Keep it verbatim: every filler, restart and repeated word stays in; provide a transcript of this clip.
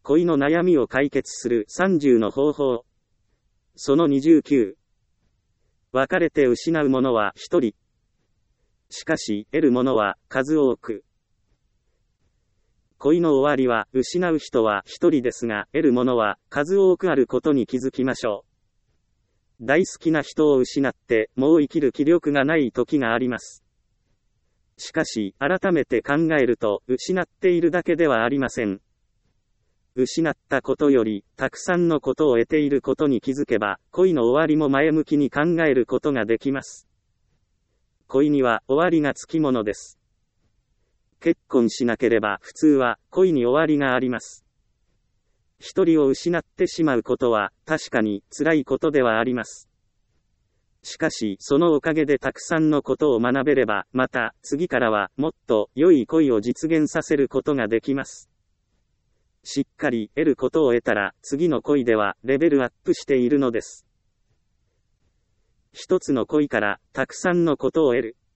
恋の悩みを解決するさんじゅうの方法。そのにじゅうきゅう。別れて失うものはひとり。しかし、得るものは数多く。恋の終わりは、失う人はひとりですが、得るものは数多くあることに気づきましょう。大好きな人を失って、もう生きる気力がない時があります。しかし、改めて考えると、失っているだけではありません。失ったことより、たくさんのことを得ていることに気づけば、恋の終わりも前向きに考えることができます。恋には終わりがつきものです。結婚しなければ普通は恋に終わりがあります。一人を失ってしまうことは確かに辛いことではあります。しかしそのおかげでたくさんのことを学べれば、また次からはもっと良い恋を実現させることができます。しっかり得ることを得たら次の恋ではレベルアップしているのです。一つの恋からたくさんのことを得る。